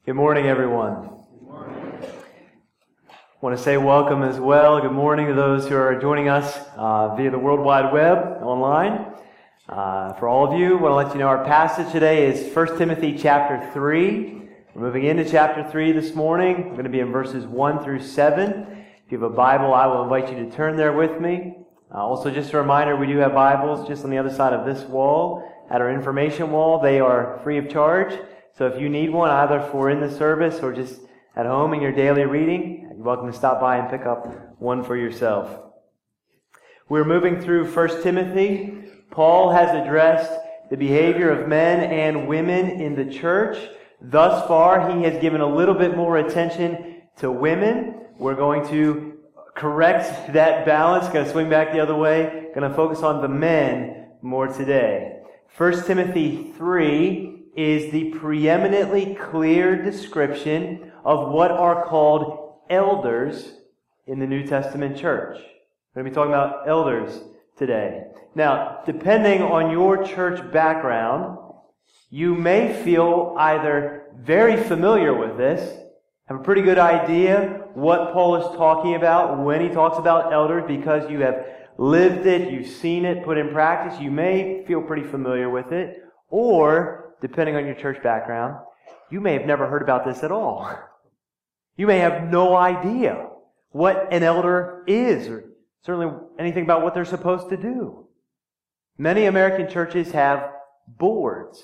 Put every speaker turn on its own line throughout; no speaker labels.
Good morning, everyone. Good morning. I want to say welcome as well. Good morning to those who are joining us via the World Wide Web online. For all of you, I want to let you know our passage today is 1 Timothy chapter 3. We're moving into chapter 3 this morning. We're going to be in verses 1 through 7. If you have a Bible, I will invite you to turn there with me. Also, just a reminder, we do have Bibles just on the other side of this wall at our information wall. They are free of charge. So if you need one, either for in the service or just at home in your daily reading, you're welcome to stop by and pick up one for yourself. We're moving through 1 Timothy. Paul has addressed the behavior of men and women in the church. Thus far, he has given a little bit more attention to women. We're going to correct that balance, going to swing back the other way, going to focus on the men more today. 1 Timothy 3 is the preeminently clear description of what are called elders in the New Testament church. We're going to be talking about elders today. Now, depending on your church background, you may feel either very familiar with this, have a pretty good idea what Paul is talking about when he talks about elders because you have lived it, you've seen it put in practice. You may feel pretty familiar with it, or depending on your church background, you may have never heard about this at all. You may have no idea what an elder is, or certainly anything about what they're supposed to do. Many American churches have boards.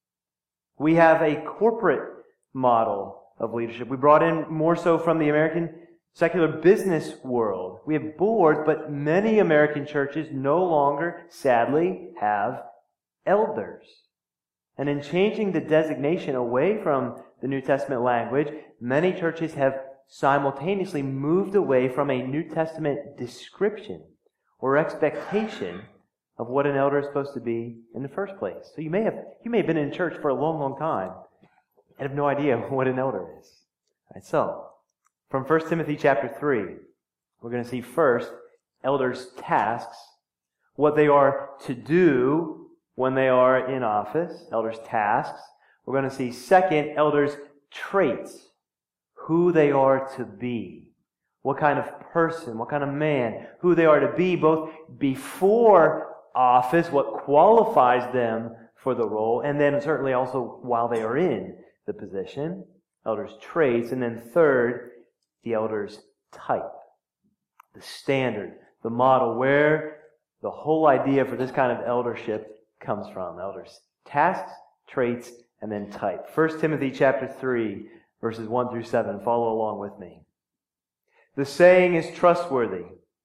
We have a corporate model of leadership. We brought in more so from the American secular business world. We have boards, but many American churches no longer, sadly, have elders. And in changing the designation away from the New Testament language, many churches have simultaneously moved away from a New Testament description or expectation of what an elder is supposed to be in the first place. So you may have been in church for a long, long time and have no idea what an elder is. All right, so, from 1 Timothy chapter 3, we're going to see first elders' tasks, what they are to do when they are in office, elders' tasks. We're going to see second, elders' traits, who they are to be, what kind of person, what kind of man, who they are to be both before office, what qualifies them for the role, and then certainly also while they are in the position, elders' traits, and then third, the elders' type, the standard, the model, where the whole idea for this kind of eldership comes from. Elders' tasks, traits, and then type. 1 Timothy chapter 3, verses 1 through 7. Follow along with me. The saying is trustworthy.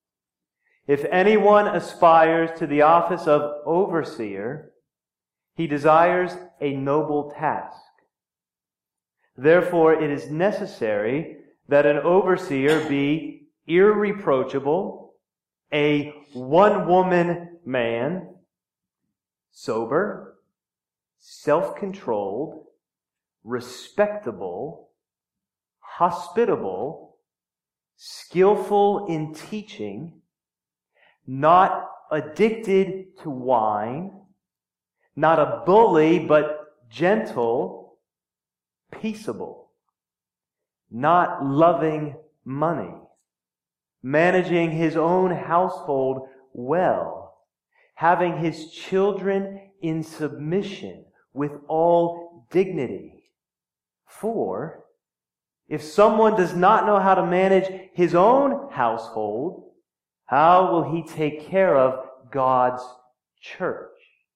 If anyone aspires to the office of overseer, he desires a noble task. Therefore, it is necessary that an overseer be irreproachable, a one-woman man, sober, self-controlled, respectable, hospitable, skillful in teaching, not addicted to wine, not a bully, but gentle, peaceable, not loving money, managing his own household well, having his children in submission with all dignity. For if someone does not know how to manage his own household, how will he take care of God's church?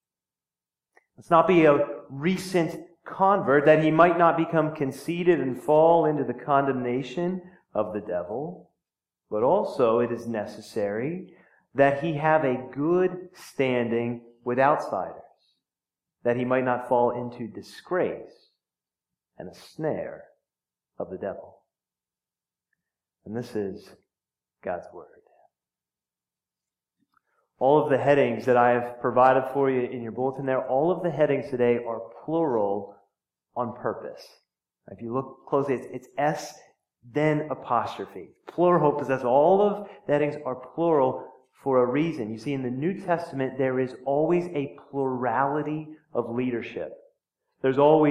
Let's not be a recent convert, that he might not become conceited and fall into the condemnation of the devil, but also it is necessary that he have a good standing with outsiders, that he might not fall into disgrace and a snare of the devil. And this is God's Word. All of the headings that I have provided for you in your bulletin there, all of the headings today are plural on purpose. If you look closely, it's S, then apostrophe. Plural possessive. All of the headings are plural for a reason. You see, in the New Testament, there is always a plurality of leadership. There's always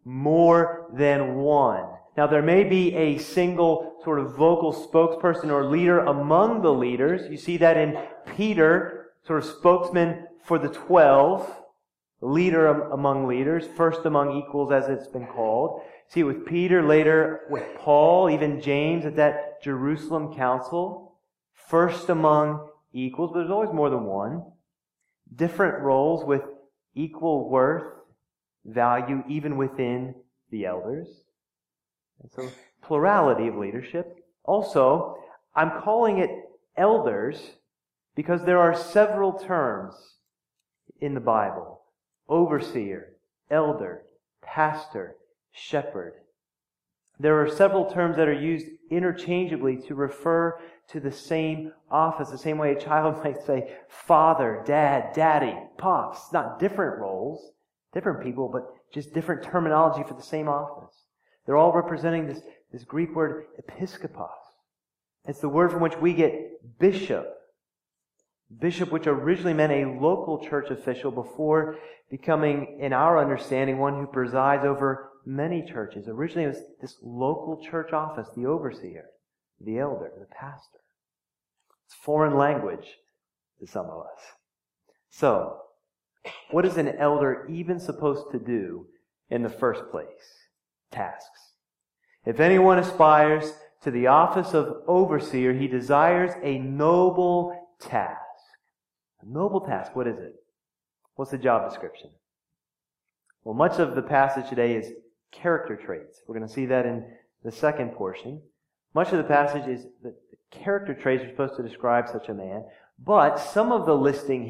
more than one. Now, there may be a single sort of vocal spokesperson or leader among the leaders. You see that in Peter, sort of spokesman for the 12, leader among leaders, first among equals as it's been called. See it with Peter, later with Paul, even James at that Jerusalem council. First among equals, but there's always more than one. Different roles with equal worth, value, even within the elders. And so, plurality of leadership. Also, I'm calling it elders because there are several terms in the Bible. Overseer, elder, pastor, shepherd. There are several terms that are used interchangeably to refer to the same office, the same way a child might say father, dad, daddy, pops. Not different roles, different people, but just different terminology for the same office. They're all representing this Greek word episkopos. It's the word from which we get bishop. Bishop, which originally meant a local church official before becoming, in our understanding, one who presides over many churches. Originally it was this local church office, the overseer, the elder, the pastor. It's foreign language to some of us. So, what is an elder even supposed to do in the first place? Tasks. If anyone aspires to the office of overseer, he desires a noble task. A noble task, what is it? What's the job description? Well, much of the passage today is character traits. We're going to see that in the second portion. Much of the passage is the character traits are supposed to describe such a man, but some of the listing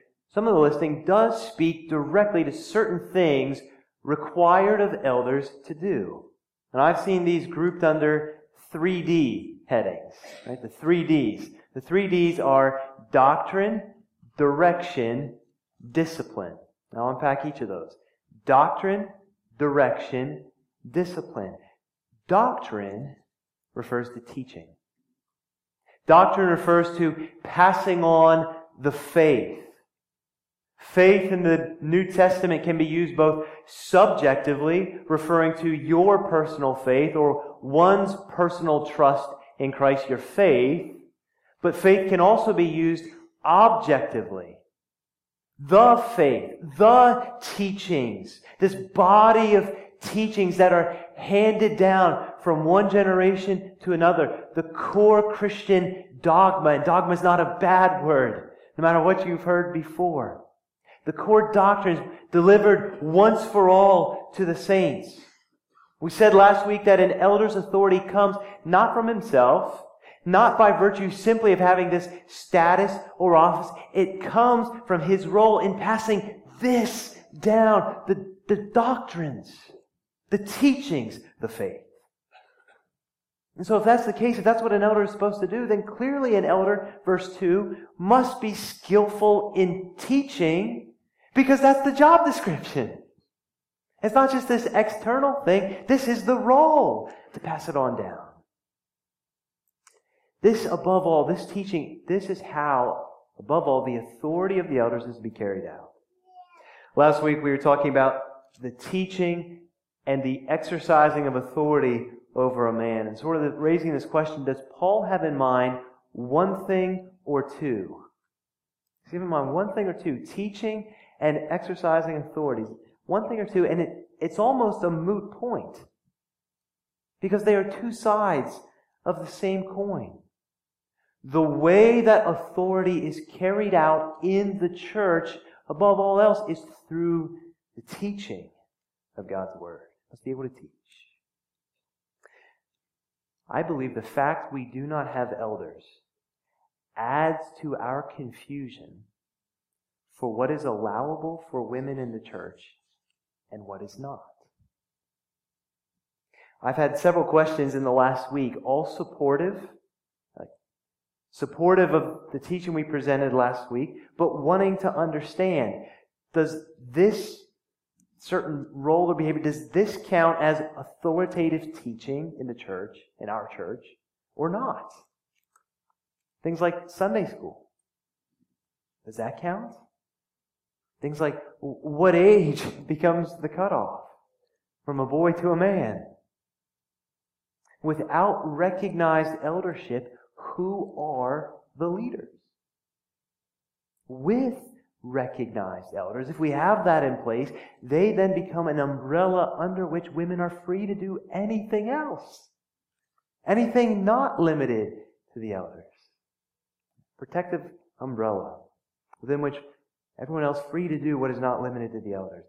does speak directly to certain things required of elders to do. And I've seen these grouped under 3D headings, right? The 3Ds. The 3Ds are doctrine, direction, discipline. Now I'll unpack each of those. Doctrine, direction, discipline. Doctrine refers to teaching. Doctrine refers to passing on the faith. Faith in the New Testament can be used both subjectively, referring to your personal faith or one's personal trust in Christ, your faith, but faith can also be used objectively. The faith, the teachings, this body of teachings that are handed down from one generation to another, the core Christian dogma, and dogma is not a bad word, no matter what you've heard before. The core doctrines delivered once for all to the saints. We said last week that an elder's authority comes not from himself, not by virtue simply of having this status or office. It comes from his role in passing this down, the doctrines, the teachings, the faith. And so if that's the case, if that's what an elder is supposed to do, then clearly an elder, verse 2, must be skillful in teaching, because that's the job description. It's not just this external thing. This is the role to pass it on down. This, above all, this teaching, this is how, above all, the authority of the elders is to be carried out. Last week we were talking about the teaching and the exercising of authority over a man, and sort of raising this question, does Paul have in mind one thing or two? Does he have in mind one thing or two? Teaching and exercising authorities. One thing or two, and it's almost a moot point. Because they are two sides of the same coin. The way that authority is carried out in the church, above all else, is through the teaching of God's Word. Let's be able to teach. I believe the fact we do not have elders adds to our confusion for what is allowable for women in the church and what is not. I've had several questions in the last week, all supportive of the teaching we presented last week, but wanting to understand, does this certain role or behavior, does this count as authoritative teaching in the church, in our church, or not? Things like Sunday school. Does that count? Things like what age becomes the cutoff from a boy to a man. Without recognized eldership, who are the leaders? With recognized elders, if we have that in place, they then become an umbrella under which women are free to do anything else. Anything not limited to the elders. Protective umbrella within which everyone else free to do what is not limited to the elders.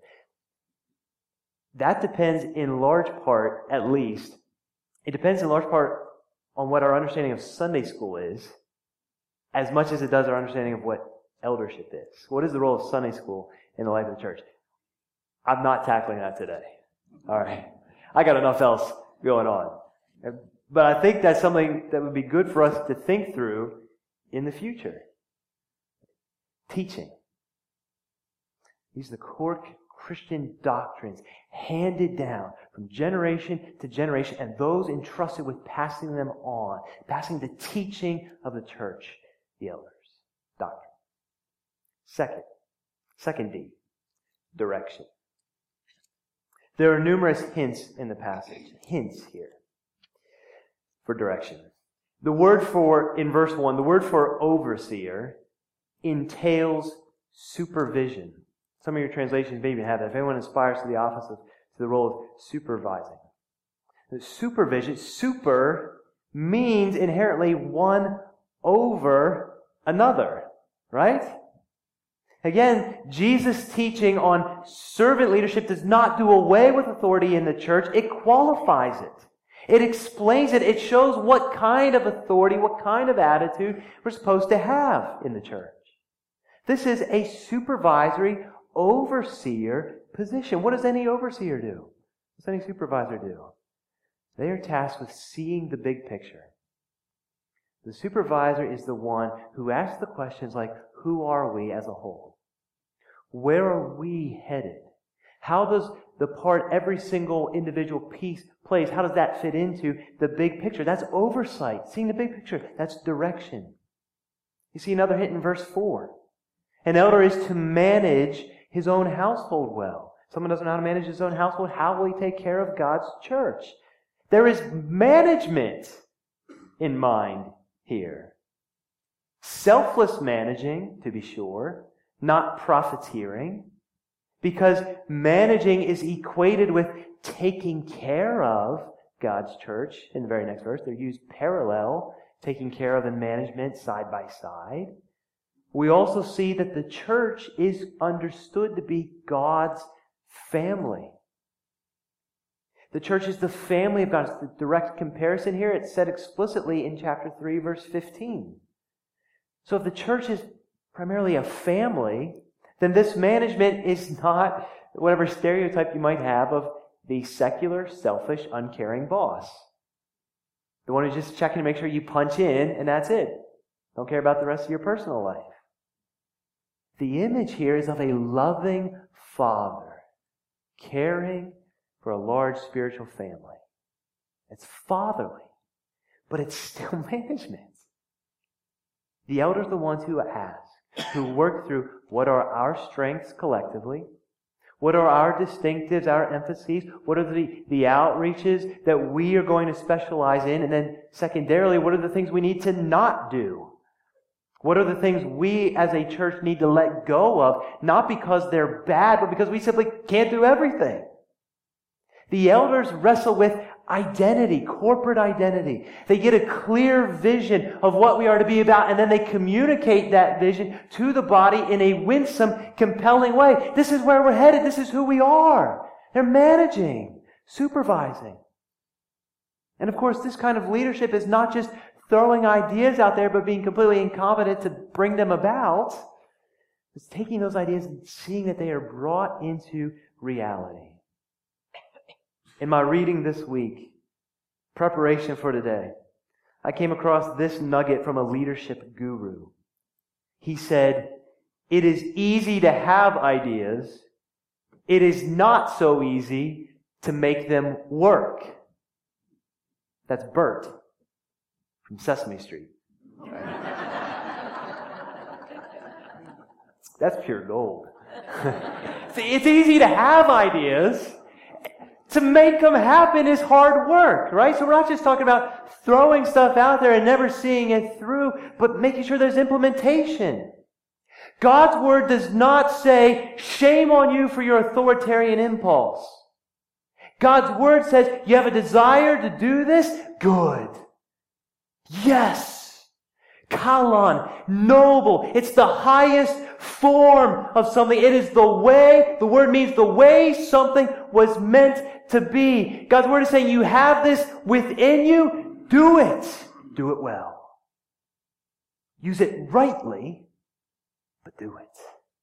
That depends in large part, at least, it depends in large part on what our understanding of Sunday school is, as much as it does our understanding of what eldership is. What is the role of Sunday school in the life of the church? I'm not tackling that today. All right. I got enough else going on. But I think that's something that would be good for us to think through in the future. Teaching. These are the core Christian doctrines handed down from generation to generation, and those entrusted with passing them on, passing the teaching of the church, the elders. Doctrine. Second D, direction. There are numerous hints in the passage. Hints here for direction. The word for, in verse 1, the word for overseer entails supervision. Some of your translations may even have that. If anyone aspires to the office to the role of supervising. The supervision, super, means inherently one over another. Right? Again, Jesus' teaching on servant leadership does not do away with authority in the church. It qualifies it. It explains it. It shows what kind of authority, what kind of attitude we're supposed to have in the church. This is a supervisory overseer position. What does any overseer do? What does any supervisor do? They are tasked with seeing the big picture. The supervisor is the one who asks the questions like, who are we as a whole? Where are we headed? How does the part every single individual piece plays, how does that fit into the big picture? That's oversight. Seeing the big picture. That's direction. You see another hint in verse 4. An elder is to manage his own household well. Someone doesn't know how to manage his own household. How will he take care of God's church? There is management in mind here. Selfless managing, to be sure, not profiteering, because managing is equated with taking care of God's church. In the very next verse, they're used parallel, taking care of and management side by side. We also see that the church is understood to be God's family. The church is the family of God. It's the direct comparison here. It's said explicitly in chapter 3, verse 15. So if the church is primarily a family, then this management is not whatever stereotype you might have of the secular, selfish, uncaring boss. The one who's just checking to make sure you punch in and that's it. Don't care about the rest of your personal life. The image here is of a loving father caring for a large spiritual family. It's fatherly, but it's still management. The elders are the ones who ask, who work through what are our strengths collectively, what are our distinctives, our emphases, what are the outreaches that we are going to specialize in, and then secondarily, what are the things we need to not do? What are the things we as a church need to let go of, not because they're bad, but because we simply can't do everything? The elders wrestle with identity, corporate identity. They get a clear vision of what we are to be about, and then they communicate that vision to the body in a winsome, compelling way. This is where we're headed. This is who we are. They're managing, supervising. And of course, this kind of leadership is not just throwing ideas out there, but being completely incompetent to bring them about. It's taking those ideas and seeing that they are brought into reality. In my reading this week, preparation for today, I came across this nugget from a leadership guru. He said, "It is easy to have ideas. It is not so easy to make them work." That's Bert from Sesame Street. That's pure gold. See, it's easy to have ideas. To make them happen is hard work, right? So we're not just talking about throwing stuff out there and never seeing it through, but making sure there's implementation. God's Word does not say, shame on you for your authoritarian impulse. God's Word says, you have a desire to do this? Good. Yes. Kalon, noble. It's the highest form of something. It is the way, the word means the way something was meant to be. God's Word is saying, you have this within you, do it. Do it well. Use it rightly, but do it.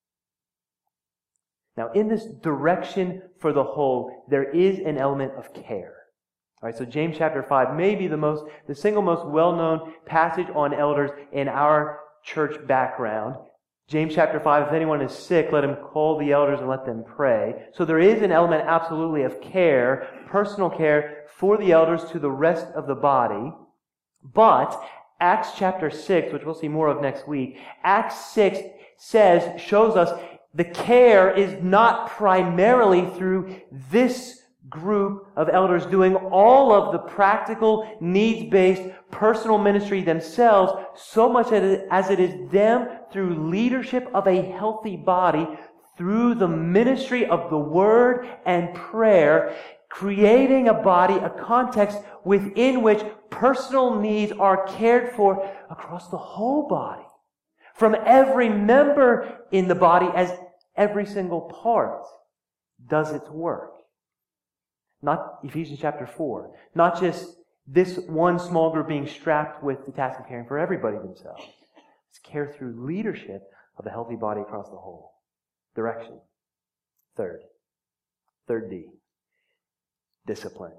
Now, in this direction for the whole, there is an element of care. All right, so James chapter 5 may be the single most well-known passage on elders in our church background. James chapter 5, if anyone is sick, let him call the elders and let them pray. So there is an element absolutely of care, personal care for the elders to the rest of the body. But Acts chapter 6, which we'll see more of next week, Acts 6 shows us the care is not primarily through this group of elders doing all of the practical, needs-based, personal ministry themselves, so much as it is them through leadership of a healthy body, through the ministry of the Word and prayer, creating a body, a context within which personal needs are cared for across the whole body. From every member in the body as every single part does its work. Not Ephesians chapter 4. Not just this one small group being strapped with the task of caring for everybody themselves. It's care through leadership of a healthy body across the whole. Direction. Third D. Discipline.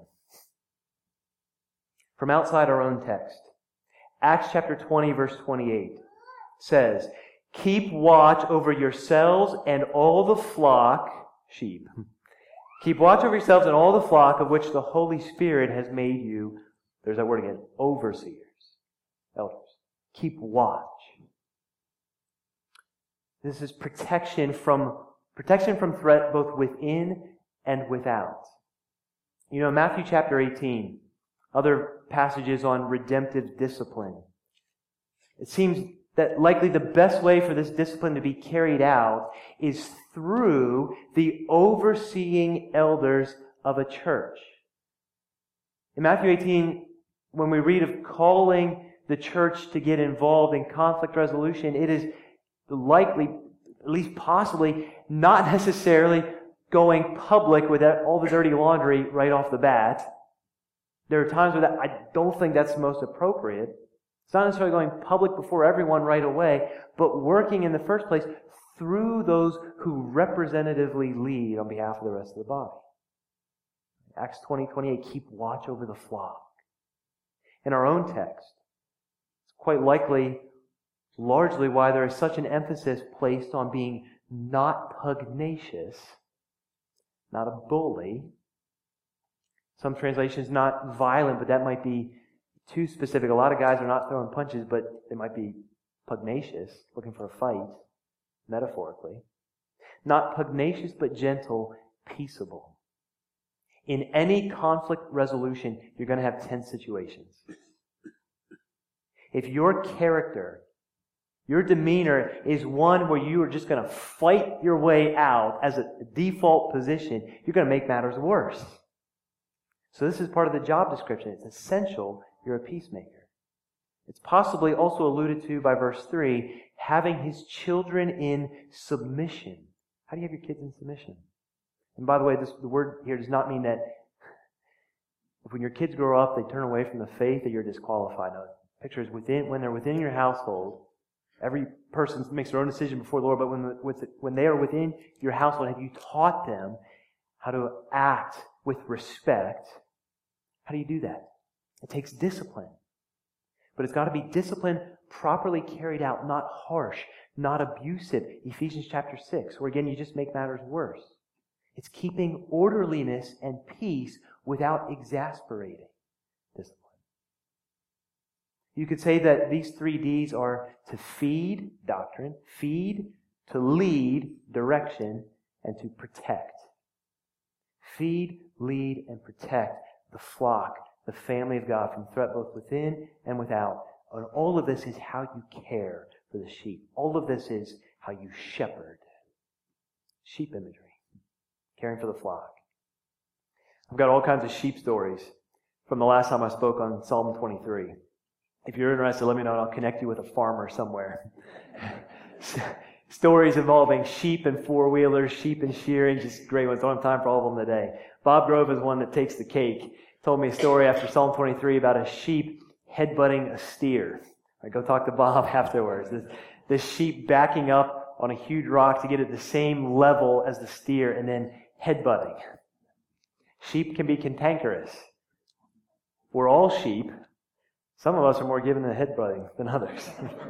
From outside our own text, Acts chapter 20 verse 28 says, keep watch over yourselves and all the flock, sheep. Keep watch over yourselves and all the flock of which the Holy Spirit has made you, there's that word again, overseers, elders. Keep watch. This is protection from threat both within and without. You know, Matthew chapter 18, other passages on redemptive discipline. It seems that likely the best way for this discipline to be carried out is through the overseeing elders of a church. In Matthew 18, when we read of calling the church to get involved in conflict resolution, it is likely, at least possibly, not necessarily going public with all the dirty laundry right off the bat. There are times where I don't think that's most appropriate. It's not necessarily going public before everyone right away, but working in the first place through those who representatively lead on behalf of the rest of the body. Acts 20:28, keep watch over the flock. In our own text, it's quite likely, largely why there is such an emphasis placed on being not pugnacious, not a bully. Some translations, not violent, but that might be too specific. A lot of guys are not throwing punches, but they might be pugnacious, looking for a fight, metaphorically. Not pugnacious, but gentle, peaceable. In any conflict resolution, you're going to have tense situations. If your character, your demeanor is one where you are just going to fight your way out as a default position, you're going to make matters worse. So this is part of the job description. It's essential you're a peacemaker. It's possibly also alluded to by verse 3, having his children in submission. How do you have your kids in submission? And by the way, the word here does not mean that when your kids grow up, they turn away from the faith, that you're disqualified. No, the picture is when they're within your household. Every person makes their own decision before the Lord, but when they are within your household, have you taught them how to act with respect? How do you do that? It takes discipline. But it's got to be discipline properly carried out, not harsh, not abusive. Ephesians chapter 6, where again you just make matters worse. It's keeping orderliness and peace without exasperating discipline. You could say that these 3 Ds are to feed, doctrine, feed, to lead, direction, and to protect. Feed, lead, and protect the flock, the family of God, from threat both within and without. And all of this is how you care for the sheep. All of this is how you shepherd. Sheep imagery. Caring for the flock. I've got all kinds of sheep stories from the last time I spoke on Psalm 23. If you're interested, let me know and I'll connect you with a farmer somewhere. Stories involving sheep and four-wheelers, sheep and shearing, just great ones. Don't have time for all of them today. Bob Grove is one that takes the cake. He told me a story after Psalm 23 about a sheep headbutting a steer. I go talk to Bob afterwards. This sheep backing up on a huge rock to get at the same level as the steer and then headbutting. Sheep can be cantankerous. We're all sheep. Some of us are more given to headbutting than others.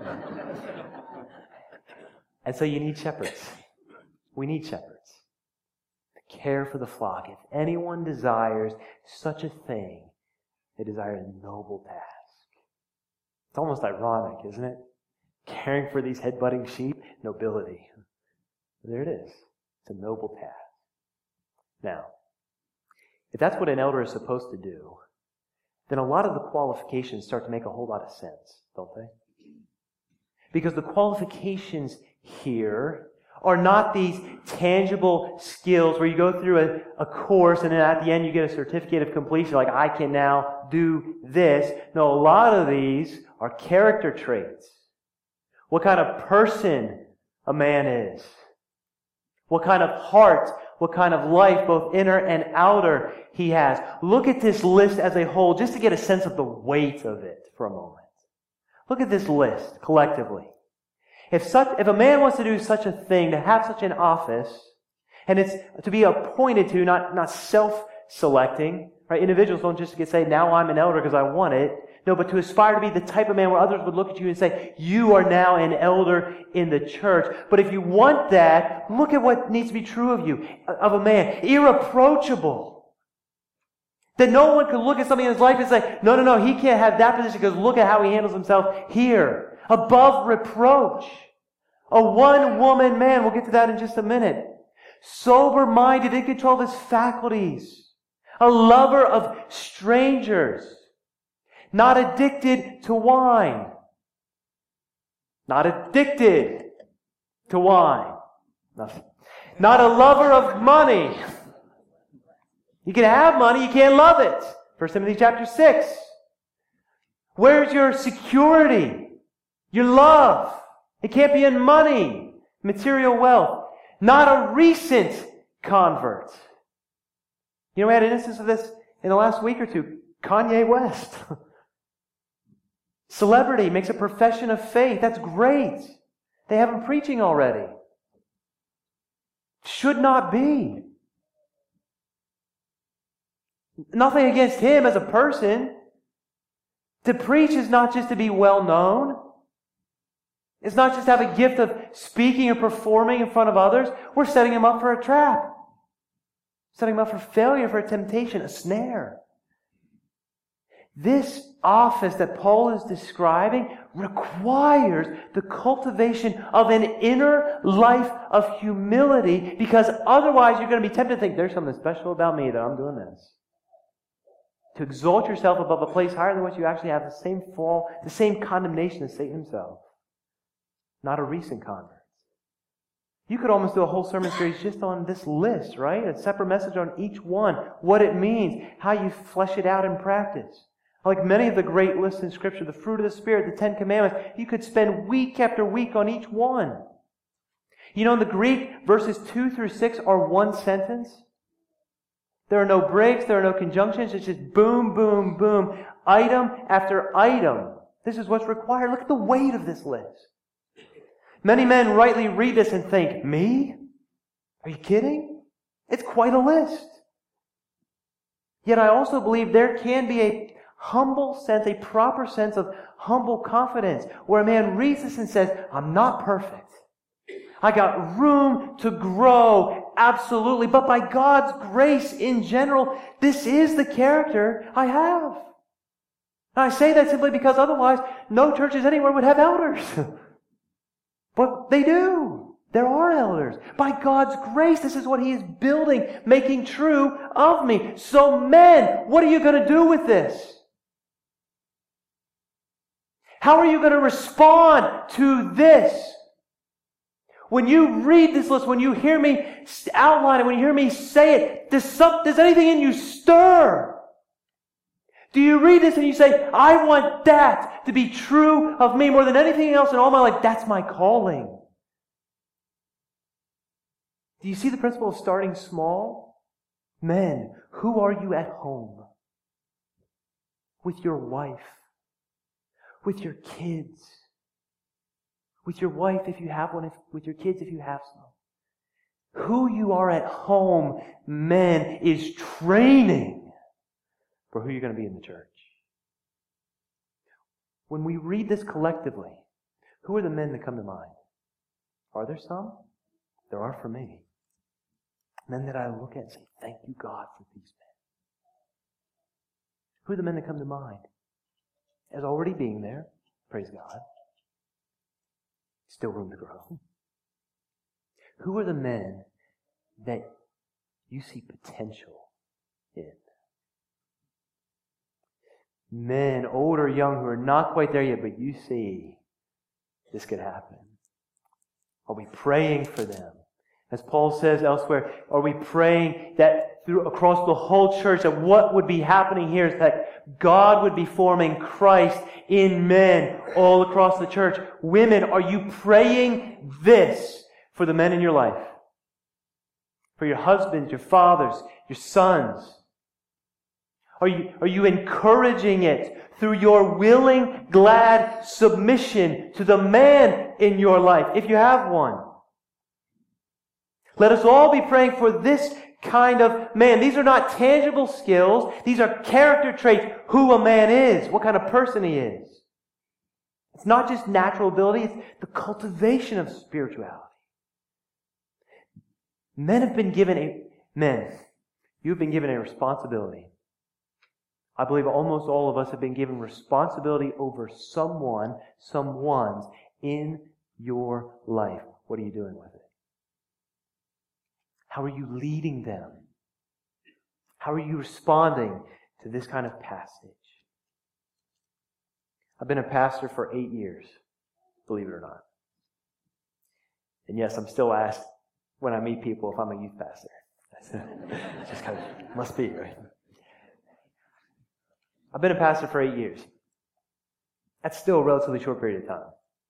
And so you need shepherds. We need shepherds to care for the flock. If anyone desires such a thing, they desire a noble task. It's almost ironic, isn't it? Caring for these headbutting sheep, nobility. There it is. It's a noble task. Now, if that's what an elder is supposed to do, then a lot of the qualifications start to make a whole lot of sense, don't they? Because the qualifications here are not these tangible skills where you go through a course and then at the end you get a certificate of completion, like I can now do this. No, a lot of these are character traits. What kind of person a man is. What kind of heart, what kind of life, both inner and outer, he has. Look at this list as a whole, just to get a sense of the weight of it for a moment. Look at this list collectively. If a man wants to do such a thing, to have such an office, and it's to be appointed to, not self-selecting, right? Individuals don't just get say, now I'm an elder because I want it. No, but to aspire to be the type of man where others would look at you and say, you are now an elder in the church. But if you want that, look at what needs to be true of you, of a man. Irreproachable. That no one could look at something in his life and say, no, he can't have that position because look at how he handles himself here. Above reproach. A one-woman man. We'll get to that in just a minute. Sober-minded, in control of his faculties. A lover of strangers. Not addicted to wine. Not addicted to wine. Not a lover of money. You can have money, you can't love it. 1 Timothy chapter 6. Where's your security? Your love. It can't be in money, material wealth. Not a recent convert. You know, we had an instance of this in the last week or two. Kanye West. Celebrity makes a profession of faith. That's great. They have him preaching already. Should not be. Nothing against him as a person. To preach is not just to be well known. It's not just to have a gift of speaking or performing in front of others. We're setting him up for a trap. Setting him up for failure, for a temptation, a snare. This office that Paul is describing requires the cultivation of an inner life of humility, because otherwise you're going to be tempted to think, there's something special about me that I'm doing this. To exalt yourself above a place higher than what you actually have, the same fall, the same condemnation as Satan himself. Not a recent convert. You could almost do a whole sermon series just on this list, right? A separate message on each one, what it means, how you flesh it out in practice. Like many of the great lists in Scripture, the fruit of the Spirit, the 10 Commandments, you could spend week after week on each one. You know, in the Greek, verses 2 through 6 are one sentence. There are no breaks, there are no conjunctions. It's just boom, boom, boom, item after item. This is what's required. Look at the weight of this list. Many men rightly read this and think, me? Are you kidding? It's quite a list. Yet I also believe there can be a humble sense, a proper sense of humble confidence, where a man reads this and says, I'm not perfect. I got room to grow, absolutely. But by God's grace in general, this is the character I have. And I say that simply because otherwise no churches anywhere would have elders. But they do. There are elders. By God's grace, this is what He is building, making true of me. So men, what are you going to do with this? How are you going to respond to this? When you read this list, when you hear me outline it, when you hear me say it, does anything in you stir? Do you read this and you say, I want that to be true of me more than anything else in all my life? That's my calling. Do you see the principle of starting small? Men, who are you at home? With your wife? With your kids? With your wife if you have one, with your kids if you have some? Who you are at home, men, is training for who you're going to be in the church. When we read this collectively, who are the men that come to mind? Are there some? There are for me. Men that I look at and say, thank you, God, for these men. Who are the men that come to mind? As already being there, praise God. Still room to grow. Who are the men that you see potential in? Men, old or young, who are not quite there yet, but you see this could happen. Are we praying for them? As Paul says elsewhere, are we praying that across the whole church, that what would be happening here is that God would be forming Christ in men all across the church? Women, are you praying this for the men in your life? For your husbands, your fathers, your sons? Are you encouraging it through your willing, glad submission to the man in your life, if you have one? Let us all be praying for this kind of man. These are not tangible skills. These are character traits, who a man is, what kind of person he is. It's not just natural ability, it's the cultivation of spirituality. Men, you've been given a responsibility. I believe almost all of us have been given responsibility over someone's in your life. What are you doing with it? How are you leading them? How are you responding to this kind of passage? I've been a pastor for 8 years, believe it or not. And yes, I'm still asked when I meet people if I'm a youth pastor. It's just kind of, must be, right? I've been a pastor for 8 years. That's still a relatively short period of time.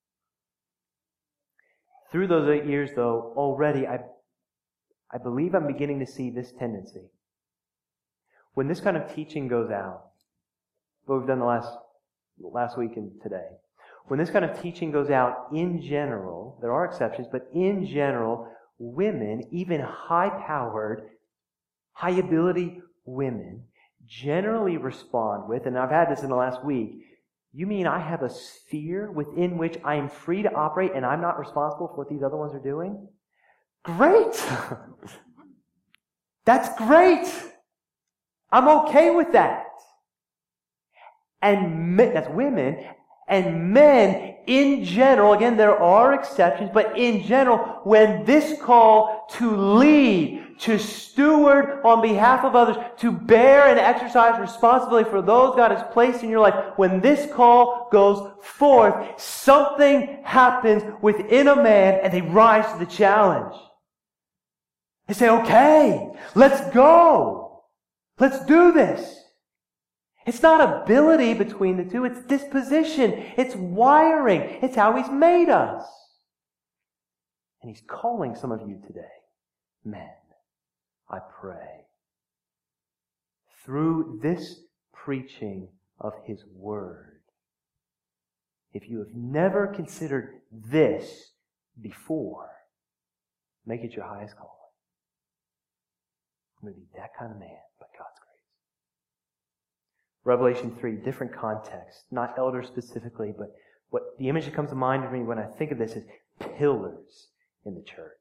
Through those 8 years, though, already I believe I'm beginning to see this tendency. When this kind of teaching goes out, what we've done the last week and today, when this kind of teaching goes out in general, there are exceptions, but in general, women, even high-powered, high-ability women, generally respond with, and I've had this in the last week, you mean I have a sphere within which I am free to operate and I'm not responsible for what these other ones are doing? Great! That's great! I'm okay with that. And that's women. And men, in general, again, there are exceptions, but in general, when this call to lead, to steward on behalf of others, to bear and exercise responsibility for those God has placed in your life, when this call goes forth, something happens within a man and they rise to the challenge. They say, okay, let's go. Let's do this. It's not ability between the two, it's disposition, it's wiring, it's how He's made us. And He's calling some of you today, men, I pray, through this preaching of His Word, if you have never considered this before, make it your highest calling. I'm going to be that kind of man by God's grace. Revelation 3, different context, not elders specifically, but what the image that comes to mind to me when I think of this is pillars in the church.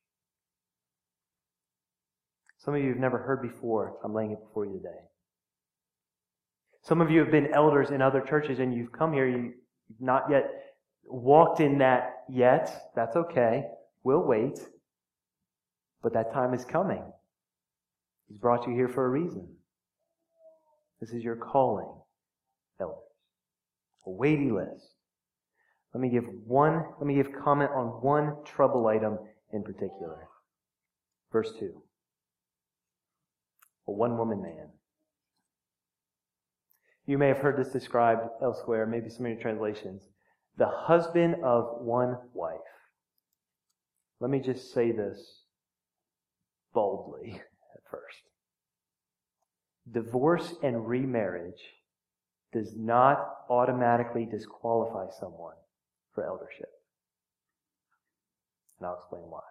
Some of you have never heard before. I'm laying it before you today. Some of you have been elders in other churches and you've come here, you've not yet walked in that yet. That's okay. We'll wait, but that time is coming. He's brought you here for a reason. This is your calling, elders. A weighty list. Let me give comment on one trouble item in particular. Verse 2. A one-woman man. You may have heard this described elsewhere, maybe some of your translations. The husband of one wife. Let me just say this boldly at first. Divorce and remarriage does not automatically disqualify someone for eldership. And I'll explain why.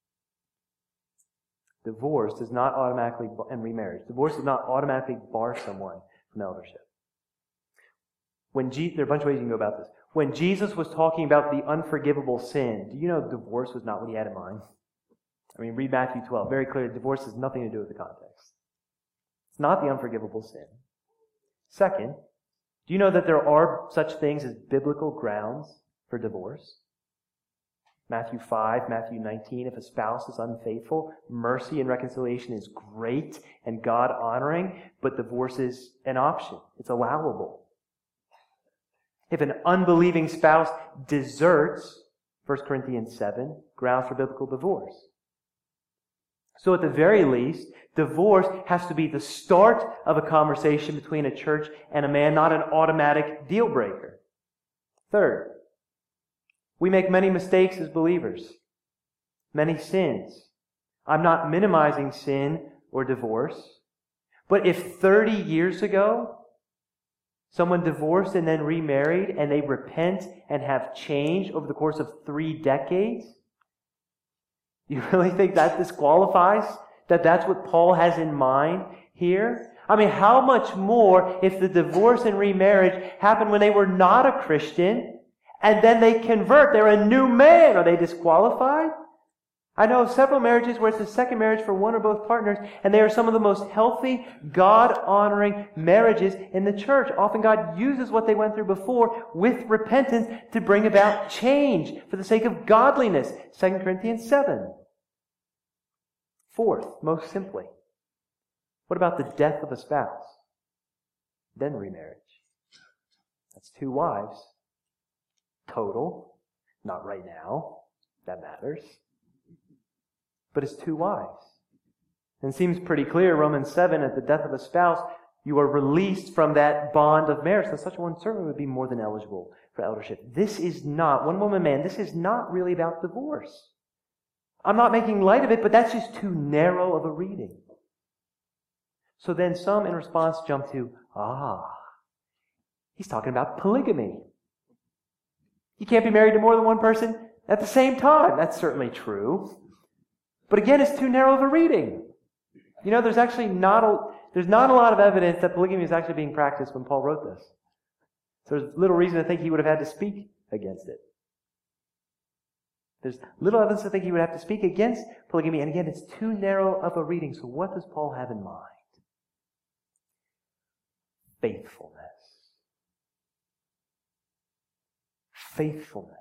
Divorce does not automatically, and remarriage, divorce does not automatically bar someone from eldership. There are a bunch of ways you can go about this. When Jesus was talking about the unforgivable sin, do you know divorce was not what he had in mind? I mean, read Matthew 12. Very clear, divorce has nothing to do with the context. It's not the unforgivable sin. Second, do you know that there are such things as biblical grounds for divorce? Matthew 5, Matthew 19, if a spouse is unfaithful, mercy and reconciliation is great and God-honoring, but divorce is an option. It's allowable. If an unbelieving spouse deserts, 1 Corinthians 7, grounds for biblical divorce. So at the very least, divorce has to be the start of a conversation between a church and a man, not an automatic deal breaker. Third, we make many mistakes as believers, many sins. I'm not minimizing sin or divorce, but if 30 years ago, someone divorced and then remarried, and they repent and have changed over the course of 3 decades, you really think that disqualifies? That's what Paul has in mind here? I mean, how much more if the divorce and remarriage happened when they were not a Christian, and then they convert, they're a new man. Are they disqualified? I know of several marriages where it's a second marriage for one or both partners, and they are some of the most healthy, God-honoring marriages in the church. Often God uses what they went through before with repentance to bring about change for the sake of godliness. 2 Corinthians 7. Fourth, most simply, what about the death of a spouse? Then remarriage. That's 2 wives. Total. Not right now. That matters. But it's 2 wives. And it seems pretty clear, Romans 7, at the death of a spouse, you are released from that bond of marriage. So such a one certainly would be more than eligible for eldership. This is not, one-woman man, this is not really about divorce. I'm not making light of it, but that's just too narrow of a reading. So then some in response jump to, he's talking about polygamy. You can't be married to more than one person at the same time. That's certainly true. But again, it's too narrow of a reading. You know, there's not a lot of evidence that polygamy was actually being practiced when Paul wrote this. So there's little reason to think he would have had to speak against it. There's little evidence to think he would have to speak against polygamy. And again, it's too narrow of a reading. So what does Paul have in mind? Faithfulness. Faithfulness.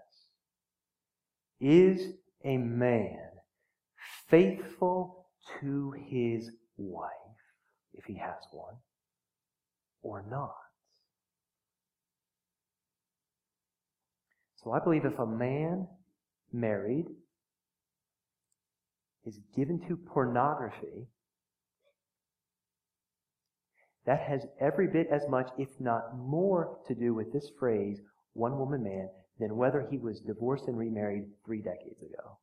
Is a man faithful to his wife, if he has one, or not? So I believe if a man married is given to pornography, that has every bit as much, if not more, to do with this phrase, one-woman man, than whether he was divorced and remarried 3 decades ago.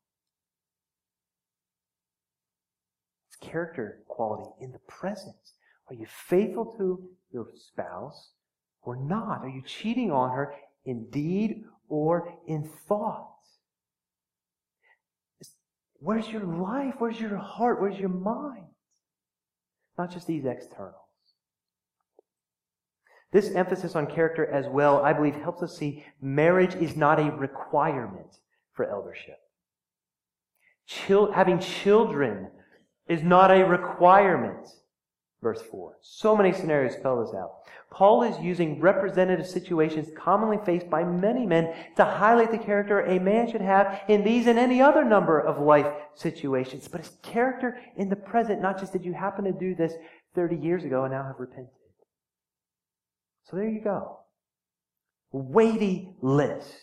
It's character quality in the presence. Are you faithful to your spouse or not? Are you cheating on her in deed or in thought? Where's your life? Where's your heart? Where's your mind? Not just these externals. This emphasis on character as well, I believe, helps us see marriage is not a requirement for eldership. Having children is not a requirement Verse 4. So many scenarios spell this out. Paul is using representative situations commonly faced by many men to highlight the character a man should have in these and any other number of life situations. But his character in the present, not just did you happen to do this 30 years ago and now have repented. So there you go. Weighty list.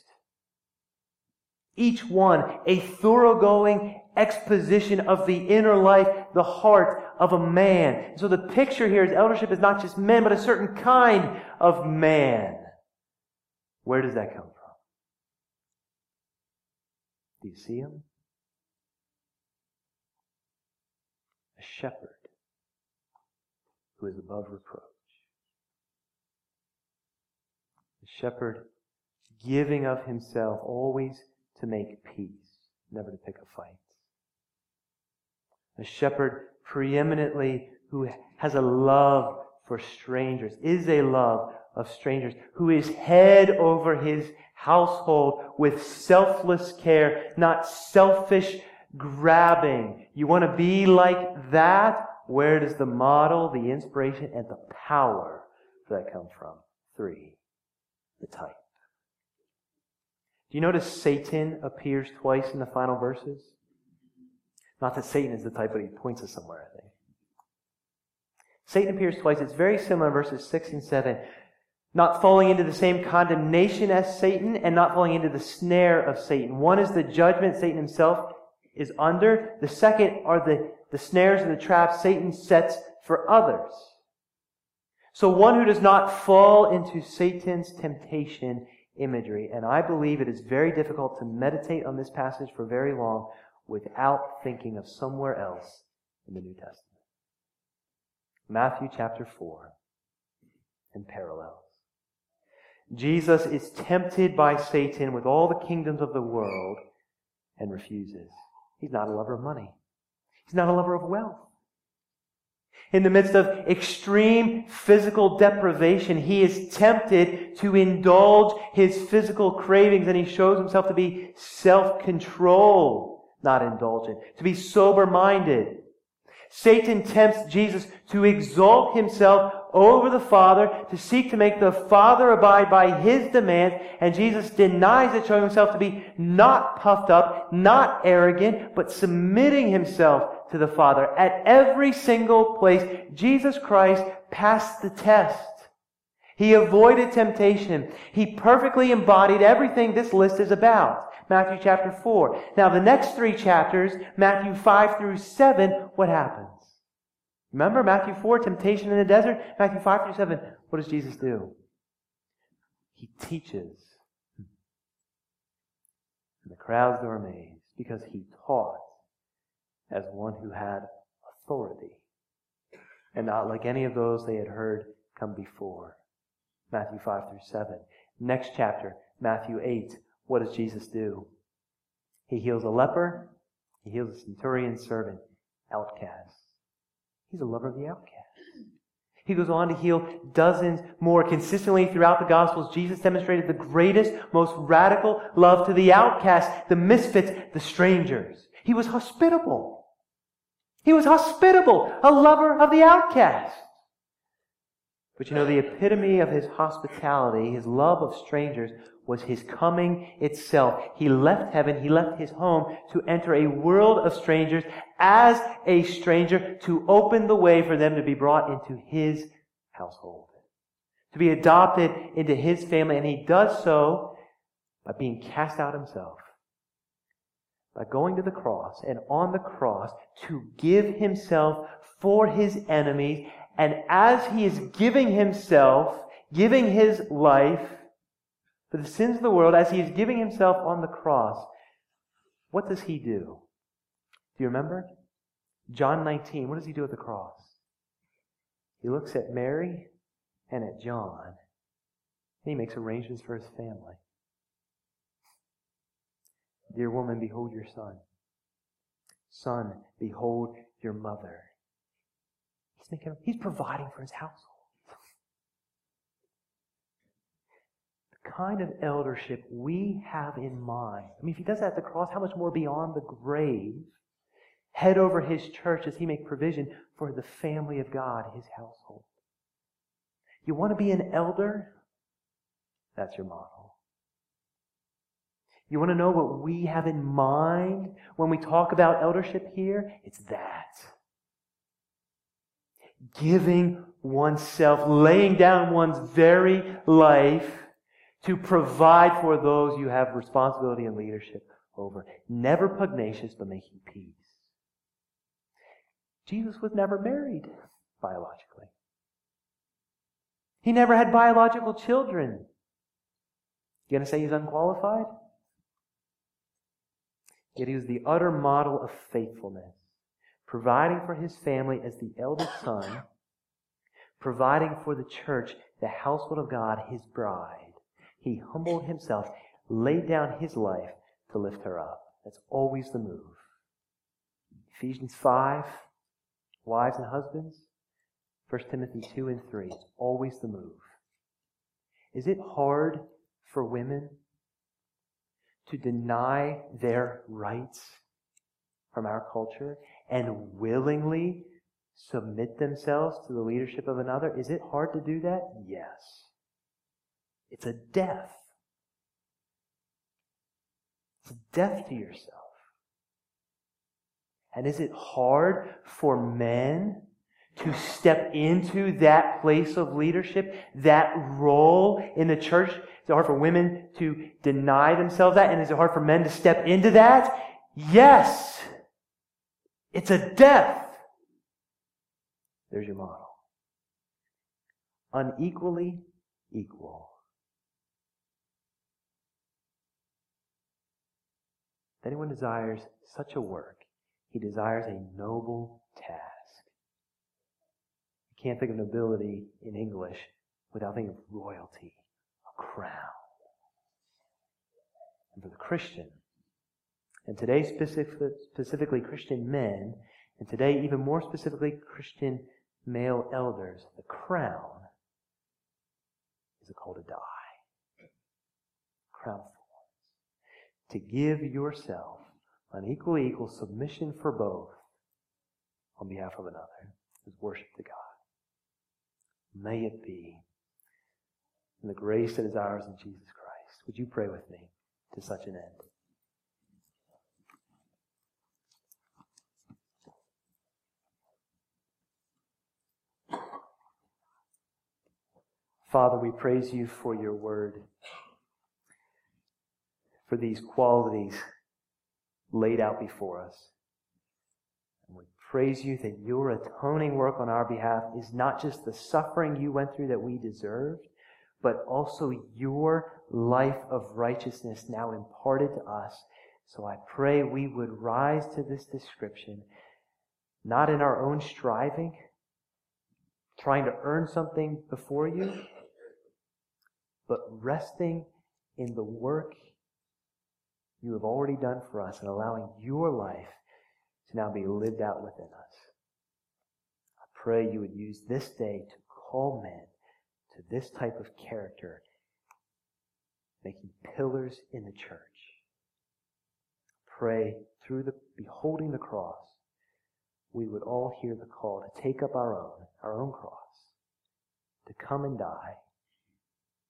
Each one a thoroughgoing exposition of the inner life, the heart of a man. So the picture here is eldership is not just men, but a certain kind of man. Where does that come from? Do you see him? A shepherd who is above reproach. A shepherd giving of himself always to make peace, never to pick a fight. A shepherd preeminently who has a love for strangers, is a love of strangers, who is head over his household with selfless care, not selfish grabbing. You want to be like that? Where does the model, the inspiration, and the power for that come from? 3, the type. Do you notice Satan appears twice in the final verses? Not that Satan is the type, but he points us somewhere, I think. Satan appears twice. It's very similar in verses 6 and 7. Not falling into the same condemnation as Satan and not falling into the snare of Satan. One is the judgment Satan himself is under. The second are the snares and the traps Satan sets for others. So one who does not fall into Satan's temptation imagery. And I believe it is very difficult to meditate on this passage for very long without thinking of somewhere else in the New Testament. Matthew chapter 4 and parallels. Jesus is tempted by Satan with all the kingdoms of the world and refuses. He's not a lover of money. He's not a lover of wealth. In the midst of extreme physical deprivation, he is tempted to indulge his physical cravings, and he shows himself to be self-controlled, not indulgent, to be sober-minded. Satan tempts Jesus to exalt himself over the Father, to seek to make the Father abide by his demands, and Jesus denies it, showing himself to be not puffed up, not arrogant, but submitting himself to the Father. At every single place, Jesus Christ passed the test. He avoided temptation. He perfectly embodied everything this list is about. Matthew chapter 4. Now the next 3 chapters, Matthew 5 through 7, what happens? Remember Matthew 4, temptation in the desert? Matthew 5 through 7, what does Jesus do? He teaches. And the crowds were amazed because he taught as one who had authority and not like any of those they had heard come before. Matthew 5 through 7. Next chapter, Matthew 8. What does Jesus do? He heals a leper. He heals a centurion's servant. Outcast. He's a lover of the outcast. He goes on to heal dozens more. Consistently throughout the Gospels, Jesus demonstrated the greatest, most radical love to the outcast, the misfits, the strangers. He was hospitable. He was hospitable, a lover of the outcast. But you know, the epitome of his hospitality, his love of strangers, was his coming itself. He left heaven, he left his home to enter a world of strangers as a stranger, to open the way for them to be brought into his household, to be adopted into his family. And he does so by being cast out himself, by going to the cross, and on the cross to give himself for his enemies. And as he is giving himself, giving his life for the sins of the world, as he is giving himself on the cross, what does he do? Do you remember? John 19, what does he do at the cross? He looks at Mary and at John, and he makes arrangements for his family. Dear woman, behold your son. Son, behold your mother. He's providing for his household. The kind of eldership we have in mind. I mean, if he does that at the cross, how much more beyond the grave? head over His church as He makes provision for the family of God, His household. You want to be an elder? That's your model. You want to know what we have in mind when we talk about eldership here? It's that. Giving oneself, laying down one's very life to provide for those you have responsibility and leadership over. Never pugnacious, but making peace. Jesus was never married biologically. He never had biological children. You going to say He's unqualified? Yet He was the utter model of faithfulness, providing for His family as the eldest son, providing for the church, the household of God, His bride. He humbled Himself, laid down His life to lift her up. That's always the move. Ephesians 5, wives and husbands. 1 Timothy 2 and 3. It's always the move. Is it hard for women to deny their rights from our culture and willingly submit themselves to the leadership of another? Is it hard to do that? Yes. It's a death. It's a death to yourself. And is it hard for men to step into that place of leadership, that role in the church? Is it hard for women to deny themselves that? And is it hard for men to step into that? Yes. It's a death. There's your model. Unequally equal. If anyone desires such a work, he desires a noble task. You can't think of nobility in English without thinking of royalty, a crown. And for the Christian, and today specifically Christian men, and today even more specifically Christian male elders, the crown is a call to die. Crown of thorns. To give yourself unequally equal submission for both on behalf of another is worship to God. May it be in the grace that is ours in Jesus Christ. Would you pray with me to such an end? Father, we praise you for your word, for these qualities laid out before us. And we praise you that your atoning work on our behalf is not just the suffering you went through that we deserved, but also your life of righteousness now imparted to us. So I pray we would rise to this description, not in our own striving, trying to earn something before you, but resting in the work you have already done for us and allowing your life to now be lived out within us. I pray you would use this day to call men to this type of character, making pillars in the church. Pray through the beholding the cross, we would all hear the call to take up our own cross, to come and die,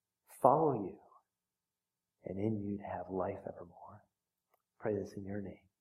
follow you, and in you to have life evermore. Pray this in your name.